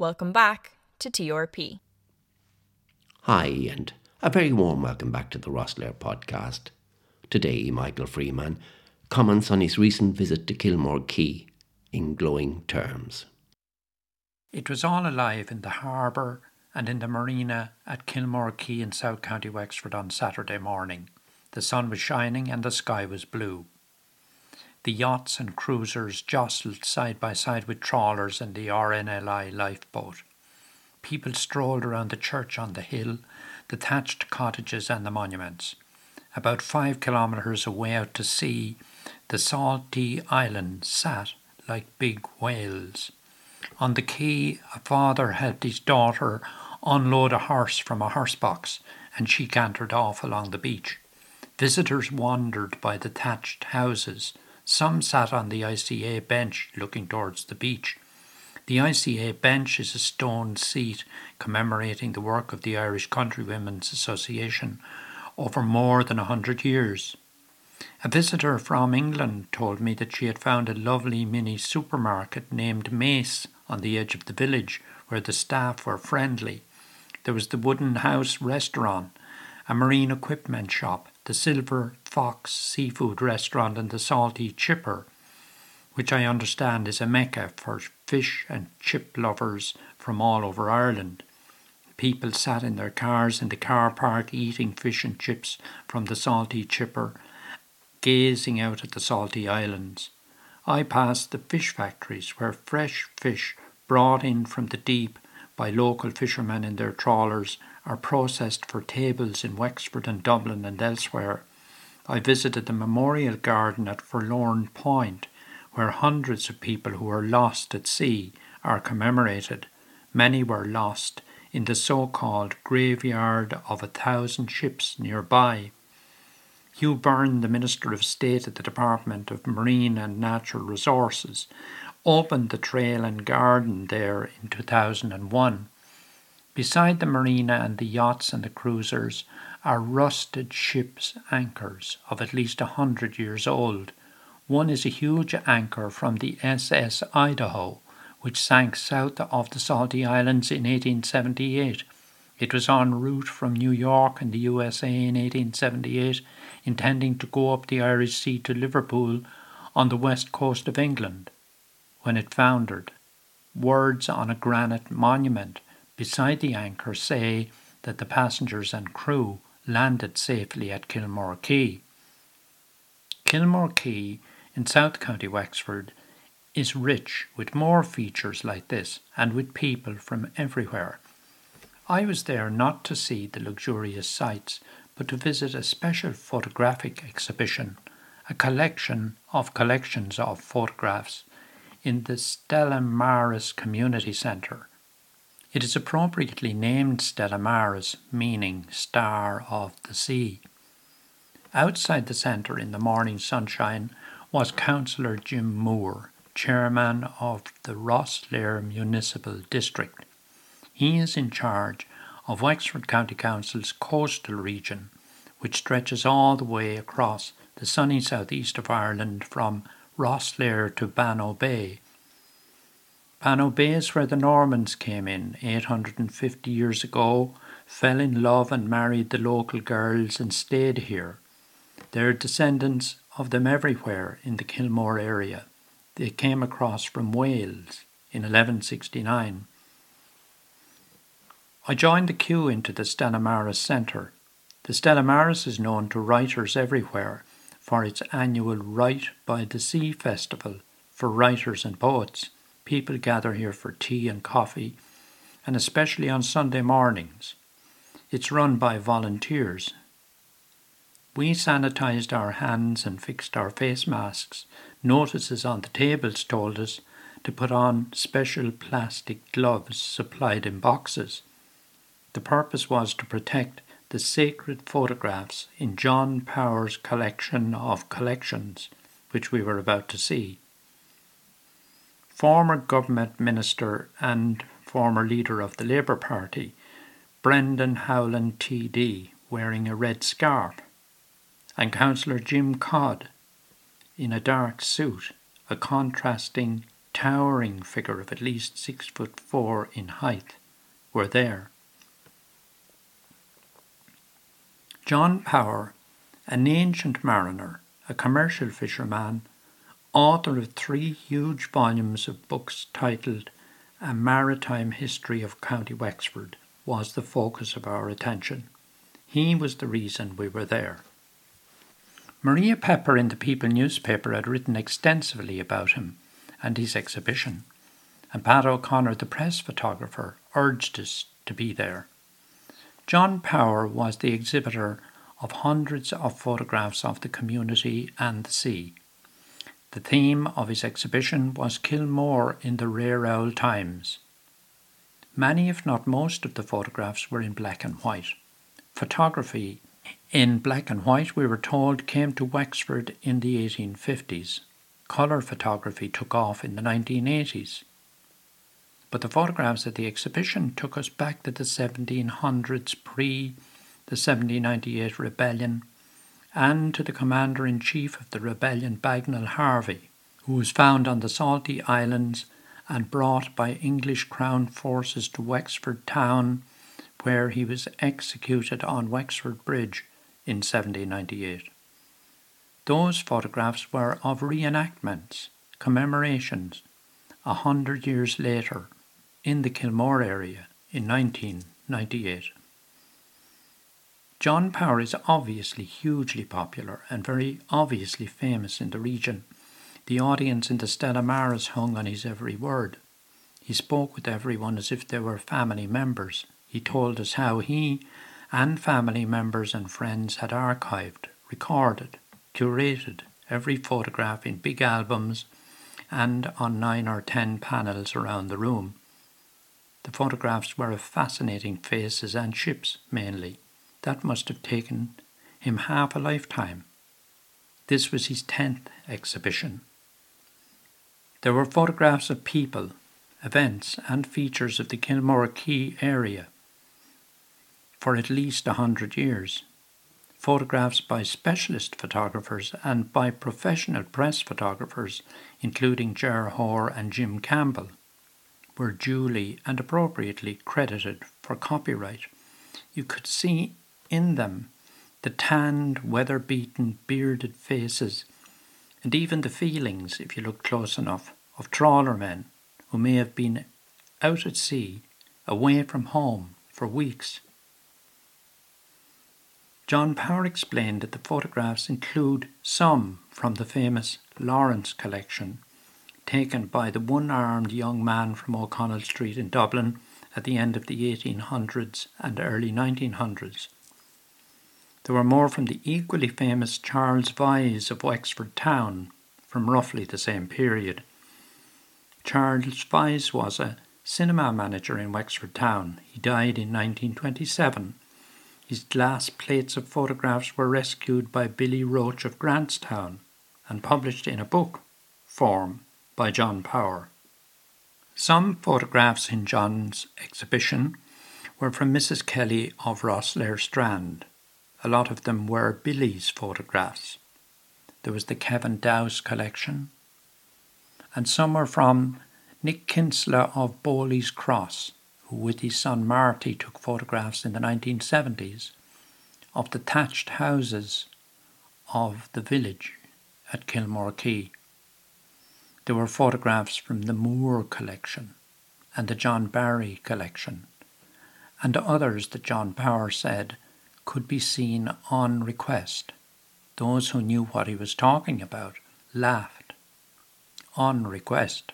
Welcome back to TRP. Hi, and a very warm welcome back to the Rosslare podcast. Today, Michael Freeman comments on his recent visit to Kilmore Quay in glowing terms. It was all alive in the harbour and in the marina at Kilmore Quay in South County Wexford on Saturday morning. The sun was shining and the sky was blue. The yachts and cruisers jostled side by side with trawlers and the RNLI lifeboat. People strolled around the church on the hill, the thatched cottages and the monuments. About 5 kilometres away out to sea, the salty islands sat like big whales. On the quay, a father helped his daughter unload a horse from a horse box, and she cantered off along the beach. Visitors wandered by the thatched houses. Some sat on the ICA bench looking towards the beach. The ICA bench is a stone seat commemorating the work of the Irish Countrywomen's Association over more than 100 years. A visitor from England told me that she had found a lovely mini supermarket named Mace on the edge of the village where the staff were friendly. There was the Wooden House restaurant, a marine equipment shop, the Silver Fox seafood restaurant and the Salty Chipper, which I understand is a mecca for fish and chip lovers from all over Ireland. People sat in their cars in the car park eating fish and chips from the Salty Chipper, gazing out at the salty islands. I passed the fish factories where fresh fish brought in from the deep by local fishermen in their trawlers are processed for tables in Wexford and Dublin and elsewhere. I visited the memorial garden at Forlorn Point, where hundreds of people who were lost at sea are commemorated. Many were lost in the so-called graveyard of 1,000 ships nearby. Hugh Byrne, the Minister of State at the Department of Marine and Natural Resources, opened the trail and garden there in 2001. Beside the marina and the yachts and the cruisers are rusted ship's anchors of at least 100 years old. One is a huge anchor from the SS Idaho, which sank south of the Salty Islands in 1878. It was en route from New York in the USA in 1878, intending to go up the Irish Sea to Liverpool on the west coast of England, when it foundered. Words on a granite monument beside the anchor say that the passengers and crew landed safely at Kilmore Quay. Kilmore Quay in South County Wexford is rich with more features like this and with people from everywhere. I was there not to see the luxurious sights, but to visit a special photographic exhibition, a collection of collections of photographs in the Stella Maris Community Centre. It is appropriately named Stella Maris, meaning Star of the Sea. Outside the centre in the morning sunshine was Councillor Jim Moore, chairman of the Rosslare Municipal District. He is in charge of Wexford County Council's coastal region, which stretches all the way across the sunny southeast of Ireland from Rosslare to Bannow Bay. Bannow Bay is where the Normans came in 850 years ago, fell in love and married the local girls and stayed here. There are descendants of them everywhere in the Kilmore area. They came across from Wales in 1169. I joined the queue into the Stella Maris Centre. The Stella Maris is known to writers everywhere for its annual Write by the Sea Festival for writers and poets. People gather here for tea and coffee, and especially on Sunday mornings. It's run by volunteers. We sanitized our hands and fixed our face masks. Notices on the tables told us to put on special plastic gloves supplied in boxes. The purpose was to protect the sacred photographs in John Power's collection of collections, which we were about to see. Former government minister and former leader of the Labour Party, Brendan Howland TD, wearing a red scarf, and Councillor Jim Codd in a dark suit, a contrasting towering figure of at least 6'4" in height, were there. John Power, an ancient mariner, a commercial fisherman, author of 3 huge volumes of books titled A Maritime History of County Wexford, was the focus of our attention. He was the reason we were there. Maria Pepper in the People newspaper had written extensively about him and his exhibition, and Pat O'Connor, the press photographer, urged us to be there. John Power was the exhibitor of hundreds of photographs of the community and the sea. The theme of his exhibition was Kilmore in the rare old times. Many, if not most, of the photographs were in black and white. Photography in black and white, we were told, came to Wexford in the 1850s. Colour photography took off in the 1980s. But the photographs at the exhibition took us back to the 1700s, pre the 1798 rebellion, and to the commander-in-chief of the rebellion, Bagnall Harvey, who was found on the Saltee Islands and brought by English Crown forces to Wexford town, where he was executed on Wexford Bridge in 1798. Those photographs were of reenactments, commemorations, 100 years later, in the Kilmore area in 1998. John Power is obviously hugely popular and very obviously famous in the region. The audience in the Stella Maris hung on his every word. He spoke with everyone as if they were family members. He told us how he and family members and friends had archived, recorded, curated every photograph in big albums and on 9 or 10 panels around the room. The photographs were of fascinating faces and ships mainly. That must have taken him half a lifetime. This was his 10th exhibition. There were photographs of people, events and features of the Kilmore Quay area for at least 100 years. Photographs by specialist photographers and by professional press photographers, including Ger Hoare and Jim Campbell, were duly and appropriately credited for copyright. You could see in them the tanned, weather-beaten, bearded faces, and even the feelings, if you looked close enough, of trawlermen who may have been out at sea, away from home for weeks. John Power explained that the photographs include some from the famous Lawrence collection, taken by the one-armed young man from O'Connell Street in Dublin at the end of the 1800s and early 1900s. There were more from the equally famous Charles Vyse of Wexford Town from roughly the same period. Charles Vyse was a cinema manager in Wexford Town. He died in 1927. His glass plates of photographs were rescued by Billy Roach of Grantstown and published in a book form by John Power. Some photographs in John's exhibition were from Mrs. Kelly of Rosslare Strand. A lot of them were Billy's photographs. There was the Kevin Dowse collection, and some were from Nick Kinsella of Bowley's Cross, who with his son Marty took photographs in the 1970s of the thatched houses of the village at Kilmore Quay. There were photographs from the Moore collection and the John Barry collection, and others that John Power said could be seen on request. Those who knew what he was talking about laughed. On request.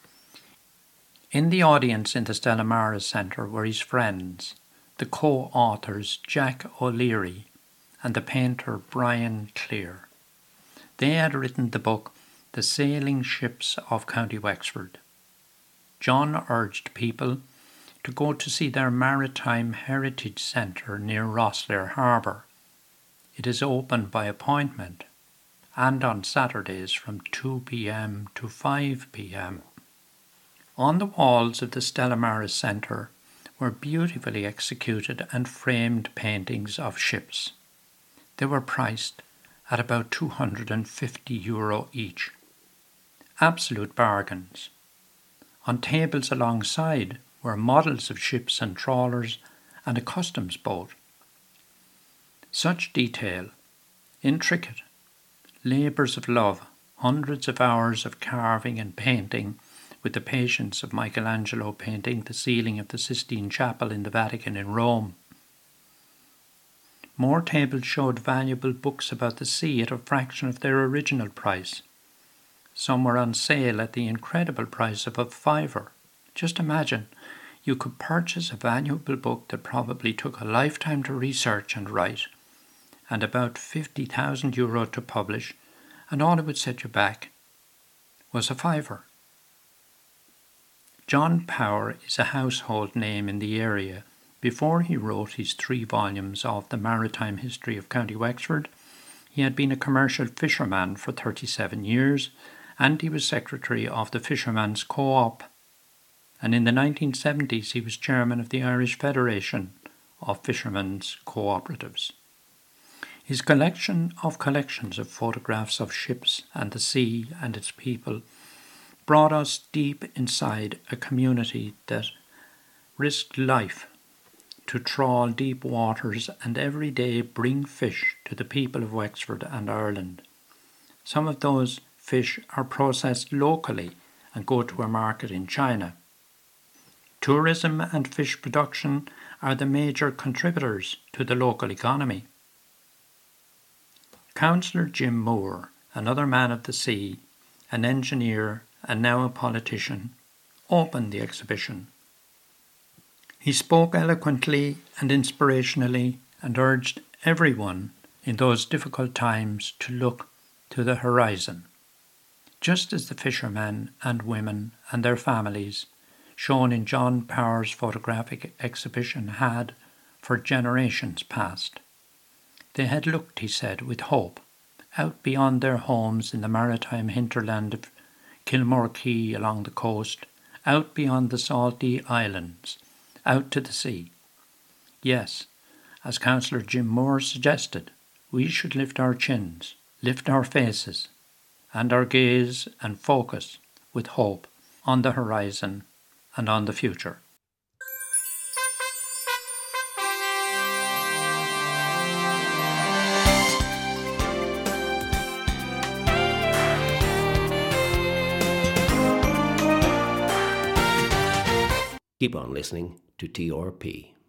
In the audience in the Stella Maris Centre were his friends, the co-authors Jack O'Leary and the painter Brian Clear. They had written the book The Sailing Ships of County Wexford. John urged people to go to see their Maritime Heritage Centre near Rosslare Harbour. It is open by appointment and on Saturdays from 2 p.m. to 5 p.m. On the walls of the Stella Maris Centre were beautifully executed and framed paintings of ships. They were priced at about €250 each. Absolute bargains. On tables alongside were models of ships and trawlers and a customs boat. Such detail, intricate, labours of love, hundreds of hours of carving and painting, with the patience of Michelangelo painting the ceiling of the Sistine Chapel in the Vatican in Rome. More tables showed valuable books about the sea at a fraction of their original price. Some were on sale at the incredible price of a £5. Just imagine, you could purchase a valuable book that probably took a lifetime to research and write, and about €50,000 to publish, and all it would set you back was a £5. John Power is a household name in the area. Before he wrote his 3 volumes of the maritime history of County Wexford, he had been a commercial fisherman for 37 years, and he was secretary of the Fishermen's Co-op. And in the 1970s he was chairman of the Irish Federation of Fishermen's Cooperatives. His collection of collections of photographs of ships and the sea and its people brought us deep inside a community that risked life to trawl deep waters and every day bring fish to the people of Wexford and Ireland. Some of those fish are processed locally and go to a market in China. Tourism and fish production are the major contributors to the local economy. Councillor Jim Moore, another man of the sea, an engineer and now a politician, opened the exhibition. He spoke eloquently and inspirationally and urged everyone in those difficult times to look to the horizon, just as the fishermen and women and their families, shown in John Power's photographic exhibition, had for generations past. They had looked, he said, with hope, out beyond their homes in the maritime hinterland of Kilmore Quay along the coast, out beyond the salty islands, out to the sea. Yes, as Councillor Jim Moore suggested, we should lift our chins, lift our faces, and our gaze and focus with hope on the horizon and on the future. Keep on listening to TRP.